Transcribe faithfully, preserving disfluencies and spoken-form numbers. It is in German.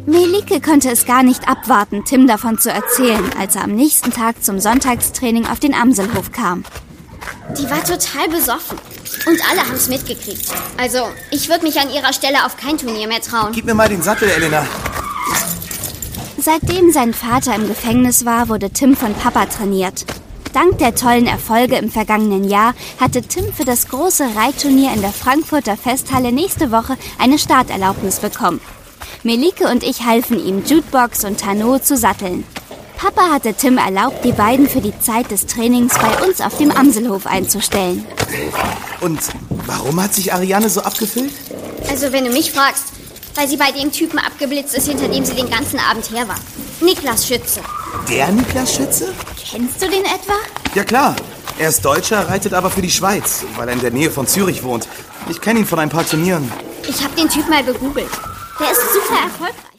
Melike konnte es gar nicht abwarten, Tim davon zu erzählen, als er am nächsten Tag zum Sonntagstraining auf den Amselhof kam. Die war total besoffen. Und alle haben es mitgekriegt. Also, ich würde mich an ihrer Stelle auf kein Turnier mehr trauen. Gib mir mal den Sattel, Elena. Seitdem sein Vater im Gefängnis war, wurde Tim von Papa trainiert. Dank der tollen Erfolge im vergangenen Jahr hatte Tim für das große Reitturnier in der Frankfurter Festhalle nächste Woche eine Starterlaubnis bekommen. Melike und ich halfen ihm, Jukebox und Tonneau zu satteln. Papa hatte Tim erlaubt, die beiden für die Zeit des Trainings bei uns auf dem Amselhof einzustellen. Und warum hat sich Ariane so abgefüllt? Also, wenn du mich fragst, weil sie bei dem Typen abgeblitzt ist, hinter dem sie den ganzen Abend her war. Niklas Schütze. Der Niklas Schütze? Kennst du den etwa? Ja klar. Er ist Deutscher, reitet aber für die Schweiz, weil er in der Nähe von Zürich wohnt. Ich kenne ihn von ein paar Turnieren. Ich habe den Typ mal gegoogelt. Der ist super erfolgreich.